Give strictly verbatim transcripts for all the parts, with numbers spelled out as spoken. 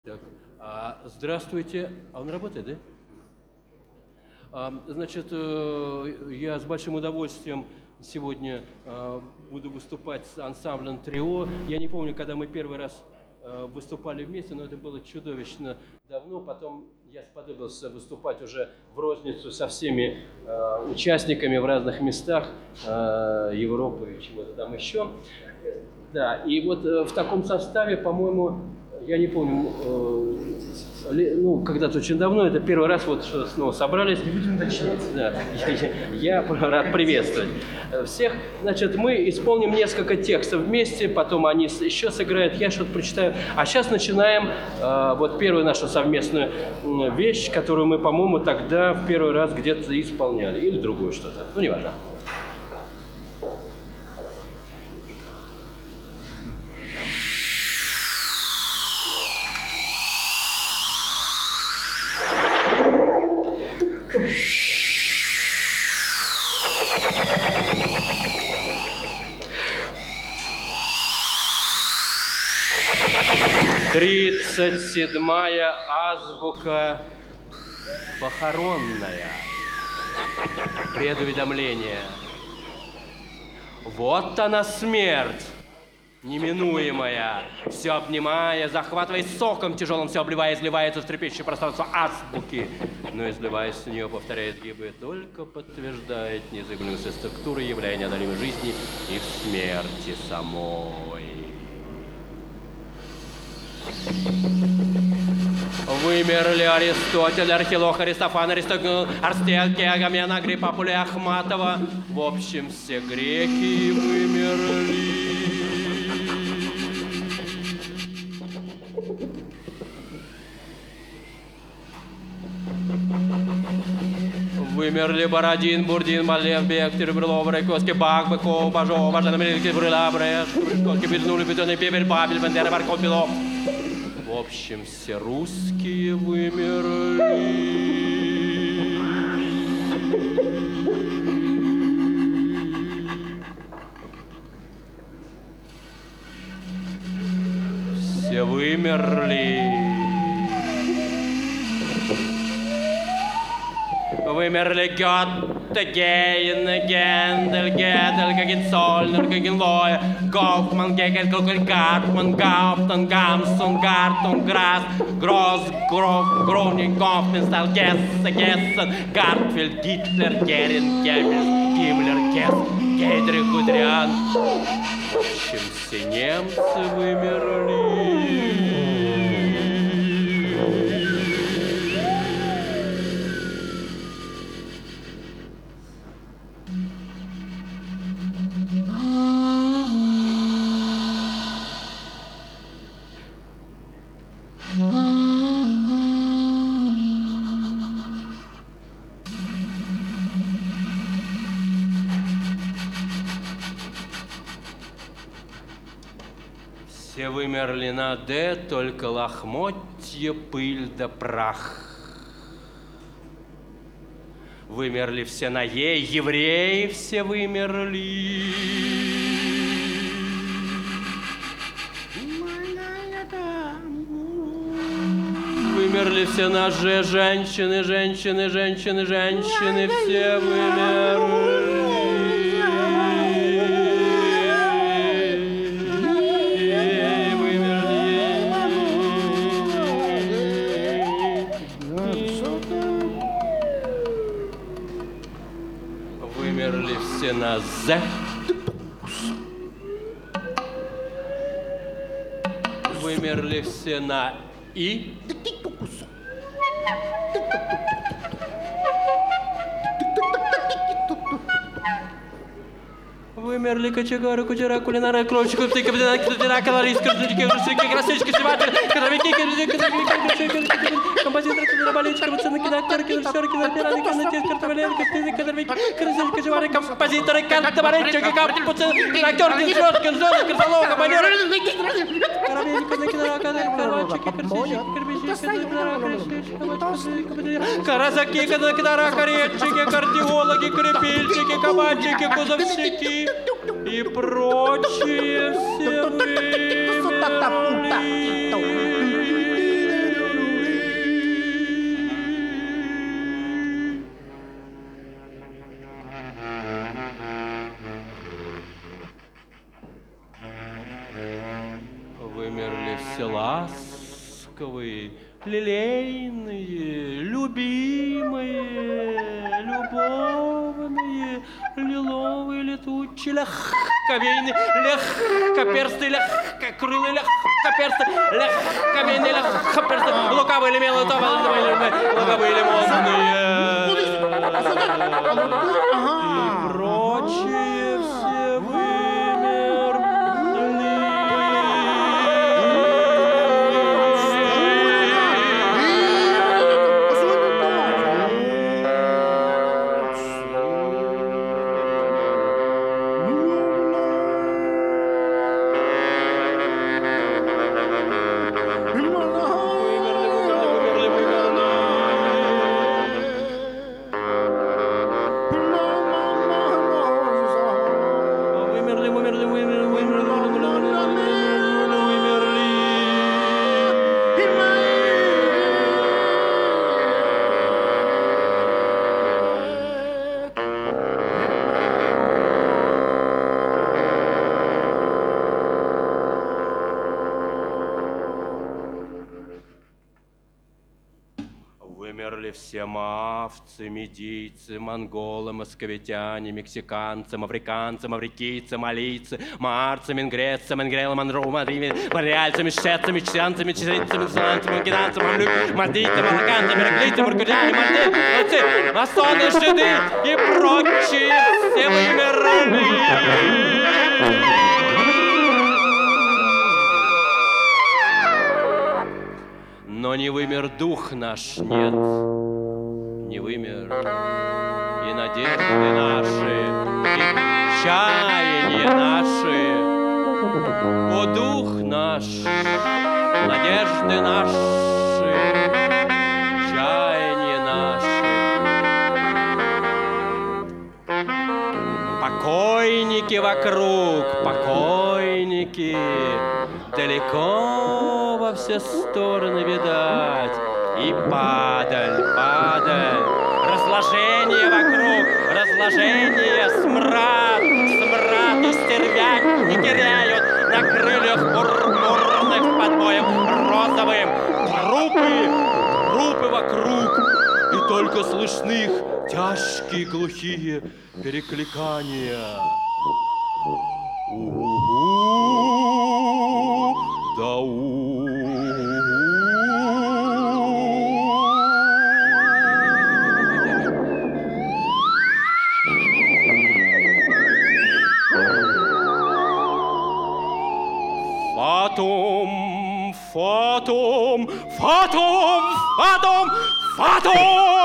Так, а, здравствуйте. А он работает, да? А, значит, э, я с большим удовольствием сегодня э, буду выступать с ансамблем «Трио». Я не помню, когда мы первый раз э, выступали вместе, но это было чудовищно давно. Потом я сподобился выступать уже в розницу со всеми э, участниками в разных местах э, Европы и чего-то там еще. Да, и вот э, в таком составе, по-моему, я не помню, э, ну, когда-то очень давно, это первый раз вот что снова собрались. Не будем уточнять. Да, я, я рад приветствовать всех. Значит, мы исполним несколько текстов вместе, потом они еще сыграют, я что-то прочитаю. А сейчас начинаем э, вот первую нашу совместную вещь, которую мы, по-моему, тогда в первый раз где-то исполняли. Или другую что-то. Ну, неважно. Тридцать седьмая азбука похоронная. Предуведомление. Вот она смерть, неминуемая, все обнимая, захватывая соком тяжелым, все обливая, изливается в трепещущее пространство азбуки. Но изливаясь в нее, повторяет гибы, только подтверждает незыблемость структуры, являя неодолимой жизни и в смерти самой. Вымерли Аристотель, Архилох, Аристофан, Аристотель, Арстелки, Агамена, Агриппа, Пулея, Ахматова. В общем, все греки вымерли. Вымерли Бородин, Бурдин, Малев, Бехтер, Брылов, Райковский, Бак, Быков, Бажов, Бажан, Меликий, Брыла, Бреш, Брышковский, Бельнули, Бетонный, Пепель, Папель, Бендера, Барков, Белов. В общем, все русские вымерли. Все вымерли. Вымерли Гёте, Гейне, Гендель, Гедель, Гагенцоллер, Гагенлой, Гофман, Гегель, Гогель, Гартман, Гауптон, Гамсон, Гартон, Грасс, Гросс, Гроф, Гроуник, Гофменстал, Гессе, Гессен, Гартфельд, Гитлер, Геринг, Геббельс, Гиммлер, Гесс, Гейдрих, Гудериан. В общем, все немцы вымерли. Все вымерли на «Д», только лохмотья, пыль да прах. Вымерли все на «Е», евреи все вымерли. Вымерли все на «Ж», женщины, женщины, женщины, женщины, все вымерли. Вымерли все на «З». Вымерли все на «И». Вымерли кочегары, кучера, кулинары, кровщики, купцы, капитаны, капитаны, колористы, красотики, красотики, красотики, сниматели, кадровики, кадровики, композиторы, кадроболельщики, пацаны, киноактеры, кинорежиссеры, кинооператоры, кинотест, картовалены, капитаны, кадровики, красотики, кочегары, композиторы, кадроболельщики, пацаны, киноактеры, кинорежиссеры, кинорежиссеры, картоваловы, композиторы, коробейники, киноактеры, коробчики, красотики, красотики, карасаки, кадра, каретчики, кардиологи, крепильщики, кабанчики, кузовщики и прочие все вымерли. ласковые, лилейные, любимые, любовные, лиловые, летучие, легковейные, легкоперстые, легкокрылые, легкоперстые, легковейные, легкоперстые, лукавые, лемелые, лукавые, лимонные и прочие все вымерли. Вымерли все мавцы, медийцы, монголы, московитяне, мексиканцы, мавриканцы, маврикийцы, малийцы, марцы, мингрейцы, мингрелы, манру, мадриви, мариальцы, мещетцы, мещанцы, мещерийцы, мексанцы, мангинанцы, мамлюки, мадийцы, марокканцы, мераклийцы, муркуджане, морды, молодцы, масоны, жиды и прочие все вымерли. Но не вымер дух наш, нет, не вымер и надежды наши, и чаяния наши. О, дух наш, надежды наши, чаяния наши. Покойники вокруг, покойники, далеко во все стороны видать. И падаль, падаль, разложение вокруг, разложение, смрад, смрад, и стервятники теряют на крыльях пурпурных под боем розовым. Трупы, трупы вокруг, и только слышны их тяжкие глухие перекликания. У-у-у, да у. Фатум, фатум, фатум, фатум, фатум!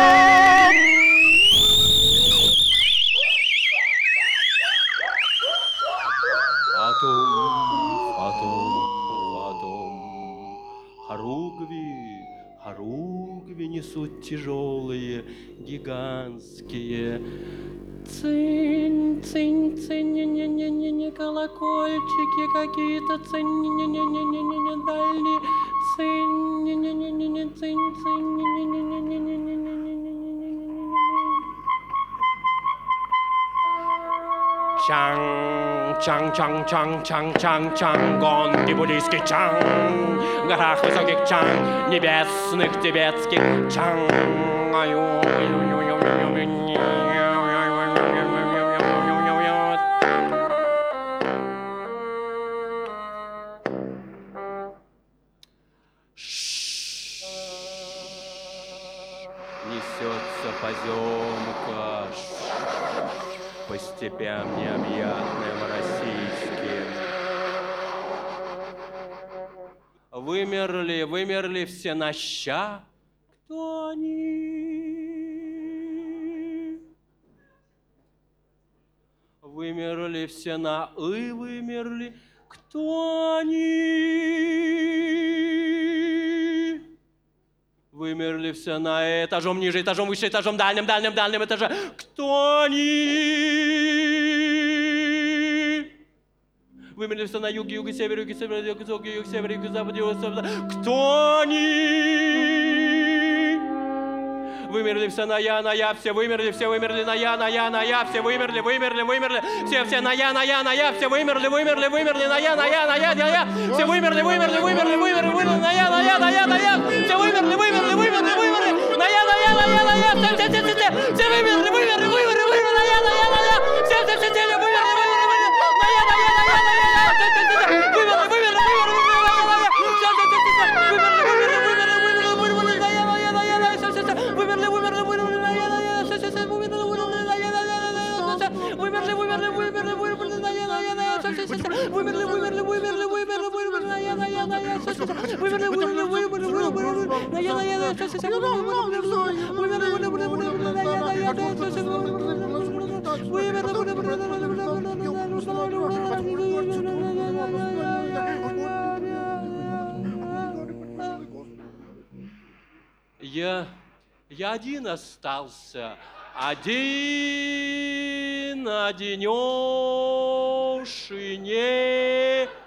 Фатум, фатум, фатум. Хоругви, хоругви несут тяжелые, гигантские. Цинь, цинь, цинь, не-не-не-не, колокольчики какие-то, цинь, не-не-не-не-не, дальние, цинь, не-не-не-не, цинь, цинь, не-не-не-не-не-не-не-не-не-не-не. Чанг, чанг, чанг, чанг, чанг, чанг, чанг, гонки буддийский чанг, в горах высоких чанг, небесных тибетских чанг. Несется поземка по степям необъятным российским. Вымерли, вымерли все наща. Кто они? Вымерли все на «ы», вымерли. Кто они? Вымерли все на этажом ниже, этажом выше, этажом дальним, дальним, дальним этаже. Кто они? Вымерли все на юге, юге, севере, юге, севере, юге, юге, юге, севере, юге, западе, юге, западе. Кто они? вымерли, все на я, на я, все вымерли, все вымерли, на я, на я, на я, все вымерли, вымерли, вымерли, все, все на я, на я, на я, все вымерли, вымерли, вымерли, на я, на я, на я, на я, все вымерли, вымерли, вымерли, вымерли, вымерли, на я, на я, на я, на я, все вымерли, вымерли, вымерли, вымерли, на я, на я, на я, на я, все, все, все, все, все, все вымерли, вымерли, вымерли, вымерли, на я, на я, на я, все, все, все, все, вымерли, вымерли, вымерли, на я, на я, на я, на я, все, все, все, все, вымерли, вымерли, вымерли, Я, я один остался, один, одинешенек.